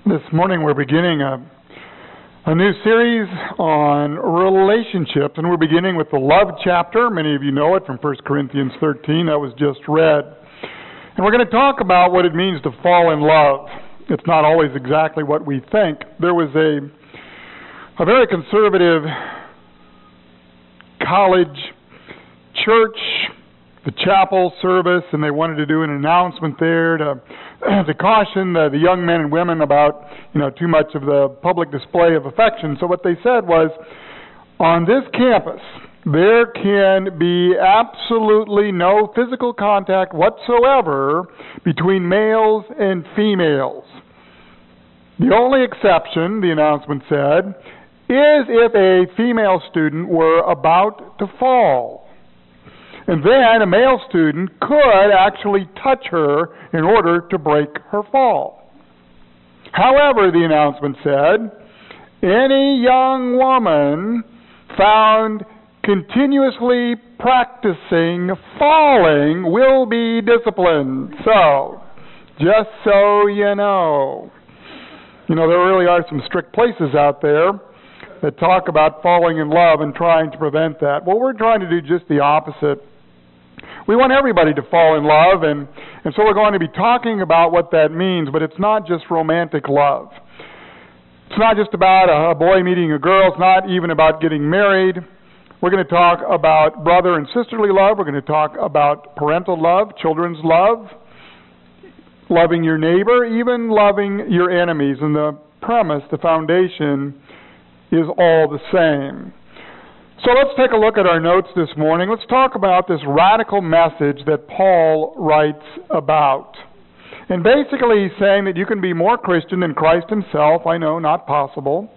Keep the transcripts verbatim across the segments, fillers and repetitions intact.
This morning we're beginning a, a new series on relationships, and we're beginning with the love chapter. Many of you know it from First Corinthians thirteen that was just read. And we're going to talk about what it means to fall in love. It's not always exactly what we think. There was a, a very conservative college church, the chapel service, and they wanted to do an announcement there to to caution the, the young men and women about, you know, too much of the public display of affection. So what they said was, on this campus, there can be absolutely no physical contact whatsoever between males and females. The only exception, the announcement said, is if a female student were about to fall. And then a male student could actually touch her in order to break her fall. However, the announcement said, any young woman found continuously practicing falling will be disciplined. So, just so you know. You know, there really are some strict places out there that talk about falling in love and trying to prevent that. Well, we're trying to do just the opposite. We want everybody to fall in love, and, and so we're going to be talking about what that means, but it's not just romantic love. It's not just about a, a boy meeting a girl. It's not even about getting married. We're going to talk about brother and sisterly love. We're going to talk about parental love, children's love, loving your neighbor, even loving your enemies. And the premise, the foundation, is all the same. So let's take a look at our notes this morning. Let's talk about this radical message that Paul writes about. And basically he's saying that you can be more Christian than Christ himself. I know, not possible.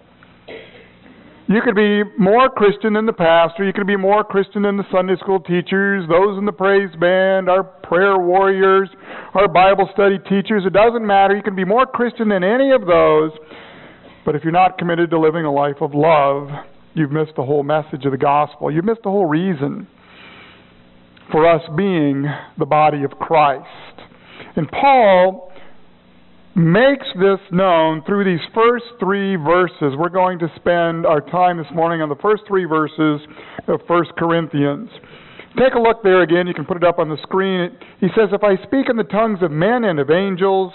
You could be more Christian than the pastor. You could be more Christian than the Sunday school teachers, those in the praise band, our prayer warriors, our Bible study teachers. It doesn't matter. You can be more Christian than any of those. But if you're not committed to living a life of love, you've missed the whole message of the gospel. You've missed the whole reason for us being the body of Christ. And Paul makes this known through these first three verses. We're going to spend our time this morning on the first three verses of First Corinthians. Take a look there again. You can put it up on the screen. He says, if I speak in the tongues of men and of angels,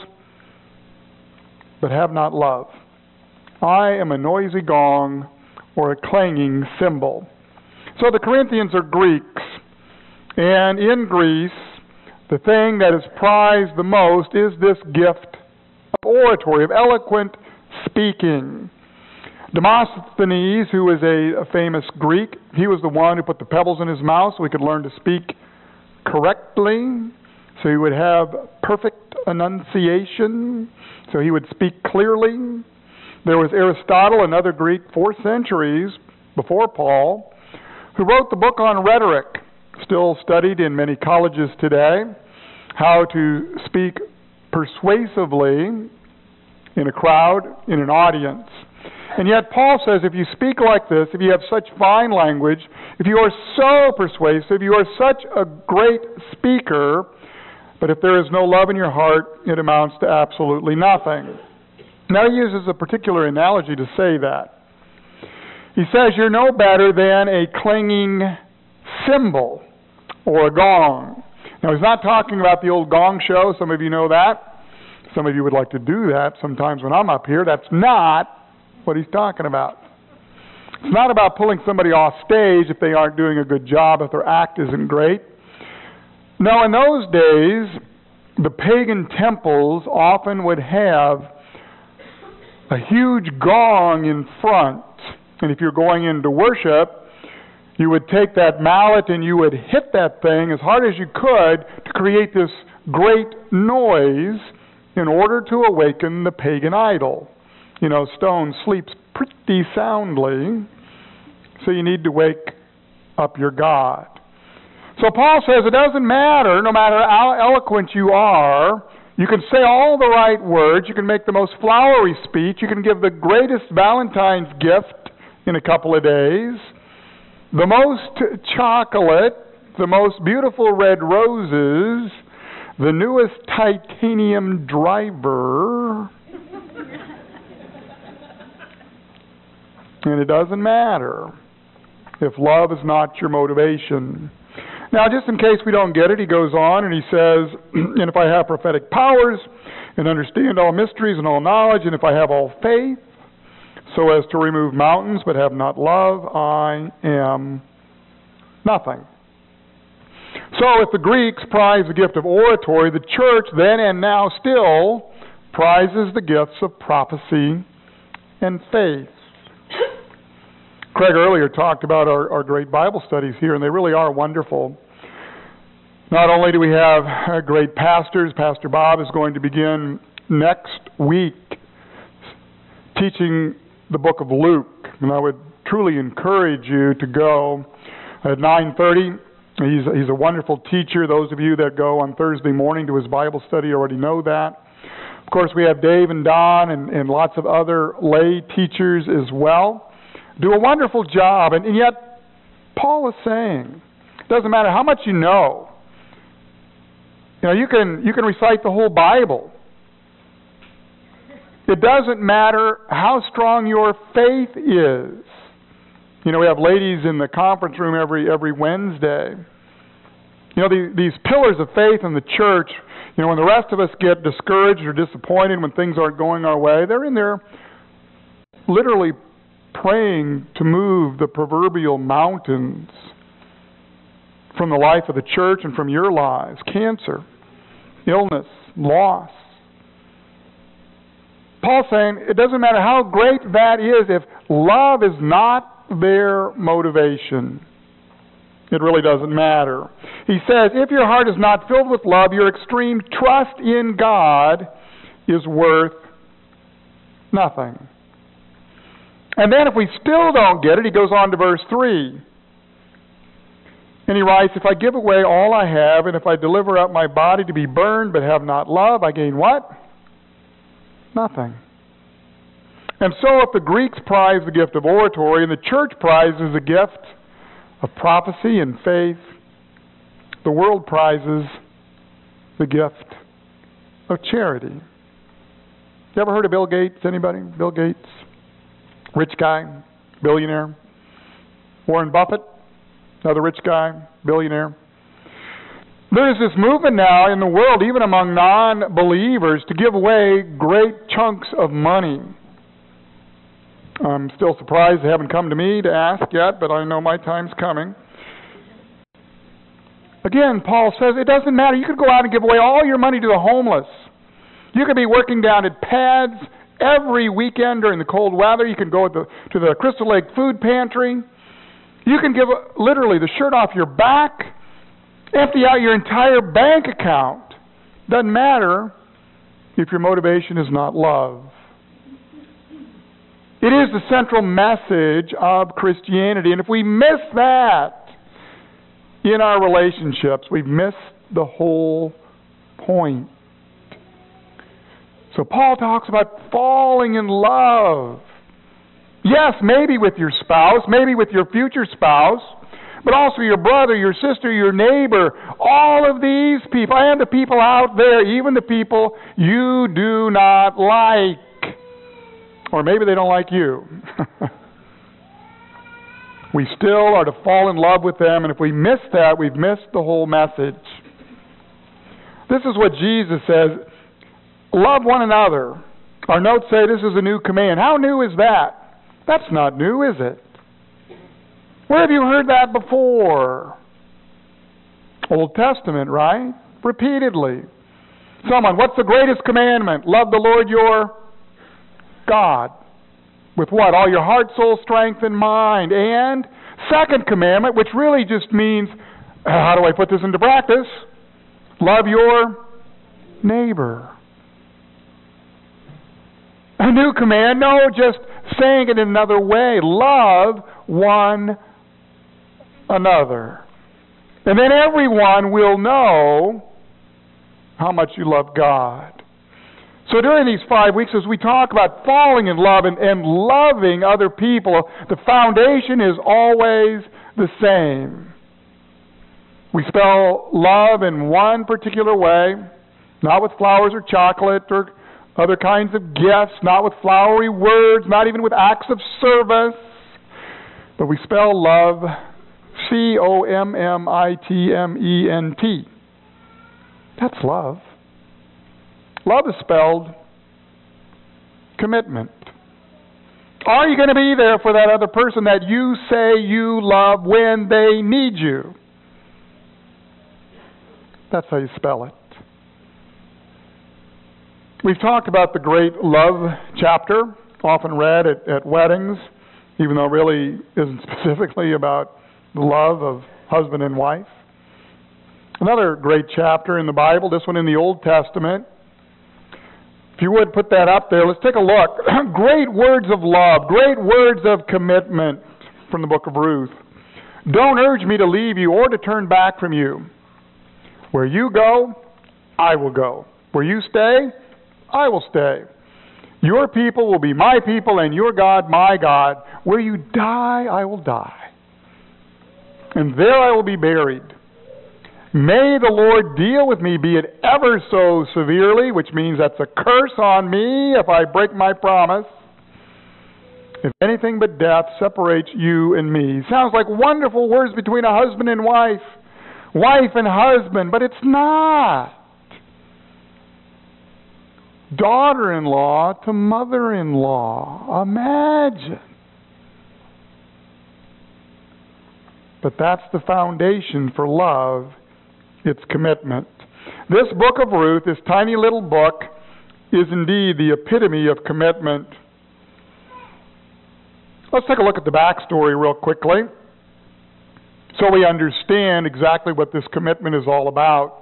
but have not love, I am a noisy gong or a clanging cymbal. So the Corinthians are Greeks, and in Greece, the thing that is prized the most is this gift of oratory, of eloquent speaking. Demosthenes, who was a, a famous Greek, he was the one who put the pebbles in his mouth so he could learn to speak correctly, so he would have perfect enunciation, so he would speak clearly. There was Aristotle, another Greek, four centuries before Paul, who wrote the book on rhetoric, still studied in many colleges today, how to speak persuasively in a crowd, in an audience. And yet Paul says if you speak like this, if you have such fine language, if you are so persuasive, you are such a great speaker, but if there is no love in your heart, it amounts to absolutely nothing. Now he uses a particular analogy to say that. He says you're no better than a clanging cymbal or a gong. Now he's not talking about the old gong show. Some of you know that. Some of you would like to do that sometimes when I'm up here. That's not what he's talking about. It's not about pulling somebody off stage if they aren't doing a good job, if their act isn't great. No, in those days, the pagan temples often would have a huge gong in front. And if you're going into worship, you would take that mallet and you would hit that thing as hard as you could to create this great noise in order to awaken the pagan idol. You know, stone sleeps pretty soundly, so you need to wake up your God. So Paul says it doesn't matter, no matter how eloquent you are, you can say all the right words, you can make the most flowery speech, you can give the greatest Valentine's gift in a couple of days, the most chocolate, the most beautiful red roses, the newest titanium driver, And it doesn't matter if love is not your motivation. Now, just in case we don't get it, he goes on and he says, and if I have prophetic powers and understand all mysteries and all knowledge, and if I have all faith so as to remove mountains but have not love, I am nothing. So if the Greeks prize the gift of oratory, the church then and now still prizes the gifts of prophecy and faith. Craig earlier talked about our, our great Bible studies here, and they really are wonderful. Not only do we have uh, great pastors, Pastor Bob is going to begin next week teaching the book of Luke, and I would truly encourage you to go at nine thirty. He's, he's a wonderful teacher. Those of you that go on Thursday morning to his Bible study already know that. Of course, we have Dave and Don and, and lots of other lay teachers as well. Do a wonderful job, and, and yet Paul is saying, it doesn't matter how much you know. You know, you can you can recite the whole Bible. It doesn't matter how strong your faith is. You know, we have ladies in the conference room every every Wednesday. You know, the, these pillars of faith in the church, you know, when the rest of us get discouraged or disappointed when things aren't going our way, they're in there literally praying to move the proverbial mountains from the life of the church and from your lives. Cancer, illness, loss. Paul's saying it doesn't matter how great that is if love is not their motivation. It really doesn't matter. He says, if your heart is not filled with love, your extreme trust in God is worth nothing. And then if we still don't get it, he goes on to verse three. And he writes, if I give away all I have, and if I deliver up my body to be burned, but have not love, I gain what? Nothing. And so if the Greeks prize the gift of oratory, and the church prizes the gift of prophecy and faith, the world prizes the gift of charity. You ever heard of Bill Gates? Anybody? Bill Gates? Rich guy, billionaire. Warren Buffett, another rich guy, billionaire. There's this movement now in the world, even among non-believers, to give away great chunks of money. I'm still surprised they haven't come to me to ask yet, but I know my time's coming. Again, Paul says it doesn't matter. You could go out and give away all your money to the homeless. You could be working down at Pads every weekend during the cold weather. You can go to the, to the Crystal Lake Food Pantry. You can give literally the shirt off your back, empty out your entire bank account. Doesn't matter if your motivation is not love. It is the central message of Christianity. And if we miss that in our relationships, we've missed the whole point. So Paul talks about falling in love. Yes, maybe with your spouse, maybe with your future spouse, but also your brother, your sister, your neighbor, all of these people, and the people out there, even the people you do not like. Or maybe they don't like you. We still are to fall in love with them, and if we miss that, we've missed the whole message. This is what Jesus says, love one another. Our notes say this is a new command. How new is that? That's not new, is it? Where have you heard that before? Old Testament, right? Repeatedly. Someone, what's the greatest commandment? Love the Lord your God. With what? All your heart, soul, strength, and mind. And second commandment, which really just means, how do I put this into practice? Love your neighbor. A new command? No, just saying it in another way. Love one another. And then everyone will know how much you love God. So during these five weeks, as we talk about falling in love and, and loving other people, the foundation is always the same. We spell love in one particular way, not with flowers or chocolate or other kinds of gifts, not with flowery words, not even with acts of service. But we spell love C O M M I T M E N T. That's love. Love is spelled commitment. Are you going to be there for that other person that you say you love when they need you? That's how you spell it. We've talked about the great love chapter, often read at, at weddings, even though it really isn't specifically about the love of husband and wife. Another great chapter in the Bible, this one in the Old Testament. If you would put that up there, let's take a look. Great words of love, great words of commitment from the book of Ruth. Don't urge me to leave you or to turn back from you. Where you go, I will go. Where you stay, I will stay. Your people will be my people, and your God my God. Where you die, I will die. And there I will be buried. May the Lord deal with me, be it ever so severely, which means that's a curse on me if I break my promise. If anything but death separates you and me. Sounds like wonderful words between a husband and wife. Wife and husband, but it's not. Daughter-in-law to mother-in-law. Imagine. But that's the foundation for love. It's commitment. This book of Ruth, this tiny little book, is indeed the epitome of commitment. Let's take a look at the backstory real quickly so we understand exactly what this commitment is all about.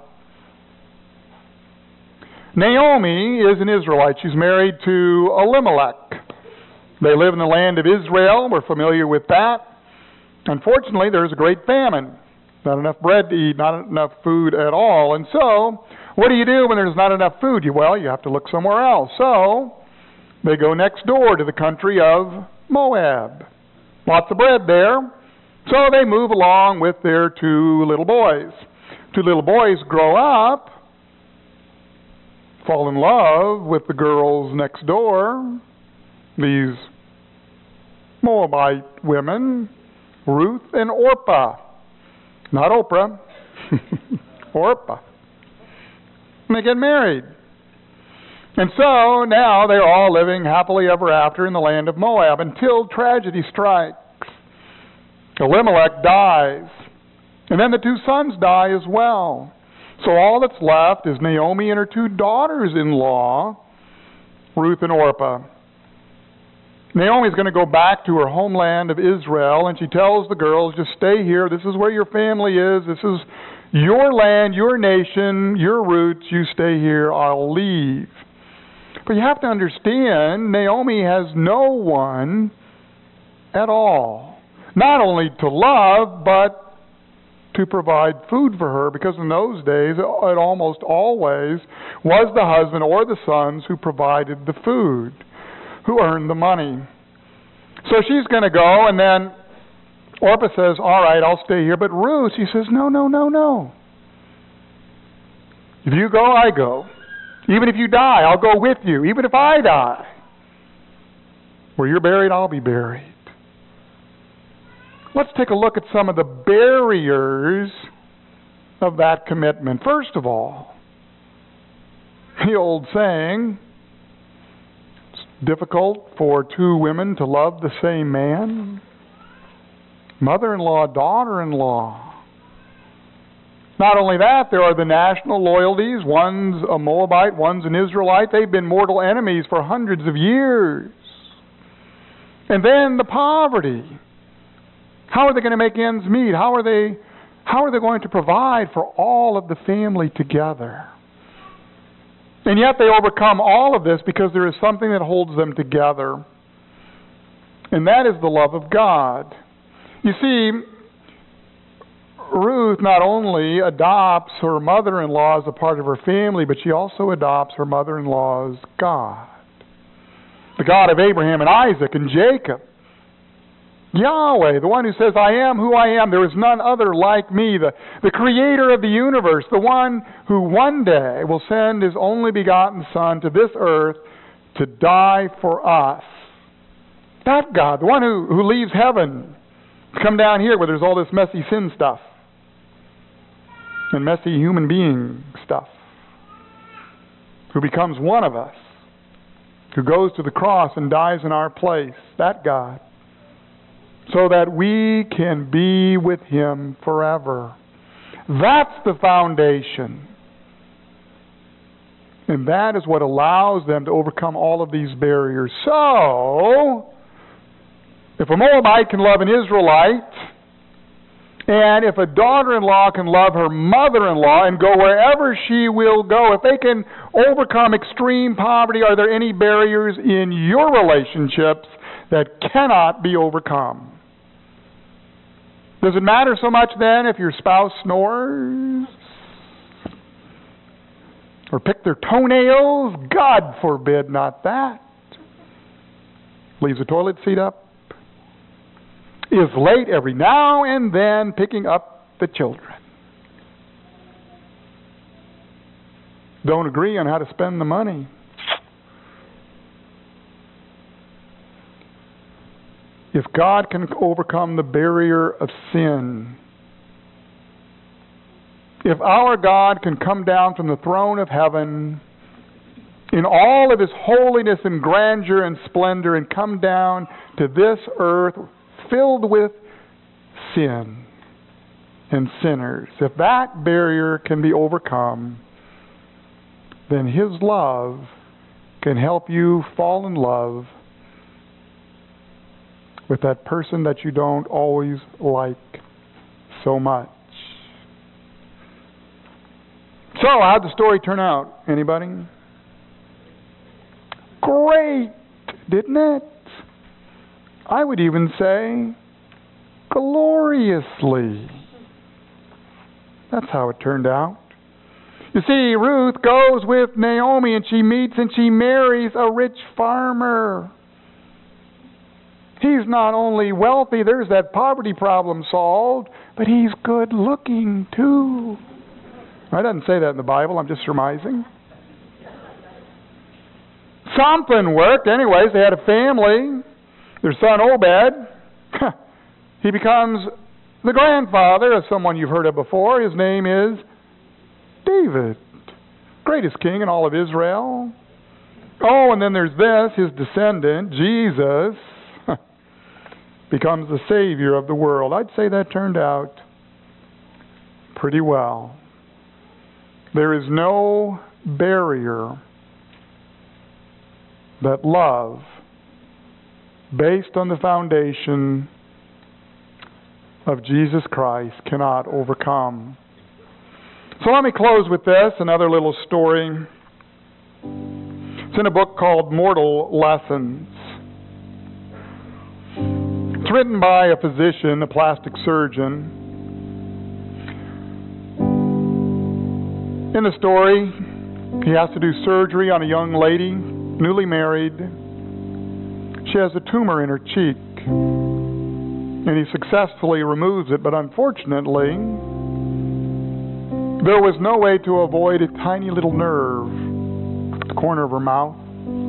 Naomi is an Israelite. She's married to Elimelech. They live in the land of Israel. We're familiar with that. Unfortunately, there's a great famine. Not enough bread to eat, not enough food at all. And so, what do you do when there's not enough food? You, well, you have to look somewhere else. So, they go next door to the country of Moab. Lots of bread there. So they move along with their two little boys. Two little boys grow up, fall in love with the girls next door, these Moabite women, Ruth and Orpah. Not Oprah, Orpah. And they get married. And so now they're all living happily ever after in the land of Moab until tragedy strikes. Elimelech dies. And then the two sons die as well. So all that's left is Naomi and her two daughters-in-law, Ruth and Orpah. Naomi's going to go back to her homeland of Israel, and she tells the girls, just stay here. This is where your family is. This is your land, your nation, your roots. You stay here. I'll leave. But you have to understand, Naomi has no one at all. Not only to love, but to provide food for her, because in those days, it almost always was the husband or the sons who provided the food, who earned the money. So she's going to go, and then Orpah says, all right, I'll stay here. But Ruth, she says, no, no, no, no. If you go, I go. Even if you die, I'll go with you. Even if I die. Where you're buried, I'll be buried. Let's take a look at some of the barriers of that commitment. First of all, the old saying, it's difficult for two women to love the same man. Mother-in-law, daughter-in-law. Not only that, there are the national loyalties. One's a Moabite, one's an Israelite. They've been mortal enemies for hundreds of years. And then the poverty. How are they going to make ends meet? How are they, how are they going to provide for all of the family together? And yet they overcome all of this because there is something that holds them together. And that is the love of God. You see, Ruth not only adopts her mother-in-law as a part of her family, but she also adopts her mother-in-law's God. The God of Abraham and Isaac and Jacob. Yahweh, the one who says, I am who I am. There is none other like me. The, the creator of the universe. The one who one day will send his only begotten Son to this earth to die for us. That God, the one who, who leaves heaven Come down here where there's all this messy sin stuff and messy human being stuff. Who becomes one of us. Who goes to the cross and dies in our place. That God. So that we can be with Him forever. That's the foundation. And that is what allows them to overcome all of these barriers. So, if a Moabite can love an Israelite, and if a daughter-in-law can love her mother-in-law and go wherever she will go, if they can overcome extreme poverty, are there any barriers in your relationships that cannot be overcome? Does it matter so much then if your spouse snores? Or pick their toenails? God forbid not that. Leaves the toilet seat up. Is late every now and then picking up the children. Don't agree on how to spend the money. If God can overcome the barrier of sin, if our God can come down from the throne of heaven in all of His holiness and grandeur and splendor and come down to this earth filled with sin and sinners, if that barrier can be overcome, then His love can help you fall in love with that person that you don't always like so much. So, how'd the story turn out? Anybody? Great, didn't it? I would even say gloriously. That's how it turned out. You see, Ruth goes with Naomi and she meets and she marries a rich farmer. He's not only wealthy, there's that poverty problem solved, but he's good looking too. I didn't say that in the Bible, I'm just surmising. Something worked. Anyways, they had a family. Their son Obed, he becomes the grandfather of someone you've heard of before. His name is David, greatest king in all of Israel. Oh, and then there's this, his descendant, Jesus, becomes the Savior of the world. I'd say that turned out pretty well. There is no barrier that love, based on the foundation of Jesus Christ, cannot overcome. So let me close with this, another little story. It's in a book called Mortal Lessons. It's written by a physician, a plastic surgeon. In the story, he has to do surgery on a young lady, newly married. She has a tumor in her cheek, and he successfully removes it, but unfortunately, there was no way to avoid a tiny little nerve at the corner of her mouth.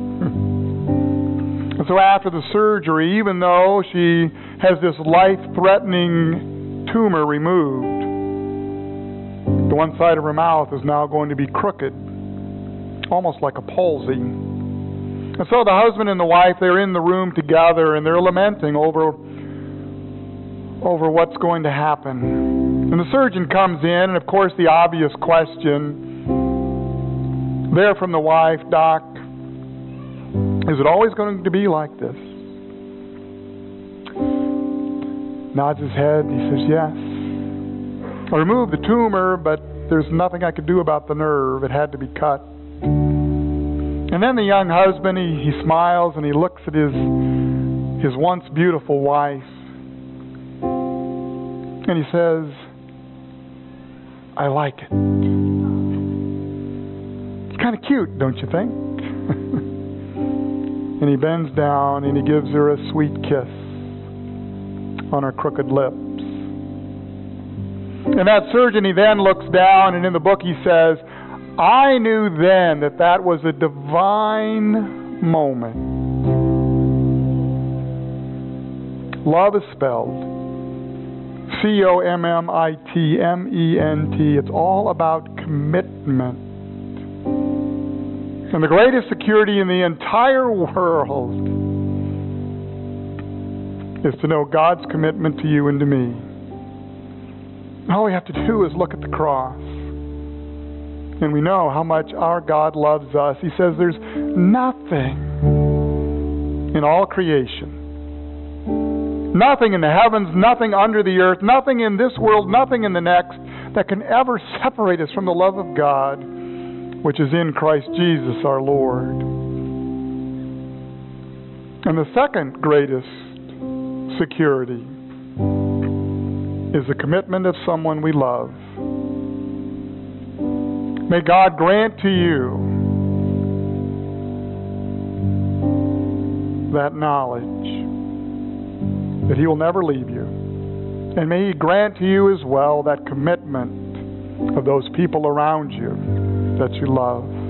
And so after the surgery, even though she has this life-threatening tumor removed, the one side of her mouth is now going to be crooked, almost like a palsy. And so the husband and the wife, they're in the room together and they're lamenting over, over what's going to happen. And the surgeon comes in, and of course the obvious question there from the wife, Doc, is it always going to be like this? Nods his head, he says, yes. I removed the tumor, but there's nothing I could do about the nerve. It had to be cut. And then the young husband, he, he smiles and he looks at his, his once beautiful wife. And he says, I like it. It's kind of cute, don't you think? And he bends down and he gives her a sweet kiss on her crooked lips. And that surgeon, he then looks down, and in the book he says, I knew then that that was a divine moment. Love is spelled C O M M I T M E N T. It's all about commitment. And the greatest security in the entire world is to know God's commitment to you and to me. All we have to do is look at the cross. And we know how much our God loves us. He says there's nothing in all creation, nothing in the heavens, nothing under the earth, nothing in this world, nothing in the next, that can ever separate us from the love of God, which is in Christ Jesus our Lord. And the second greatest security is the commitment of someone we love. May God grant to you that knowledge that He will never leave you. And may He grant to you as well that commitment of those people around you that you love.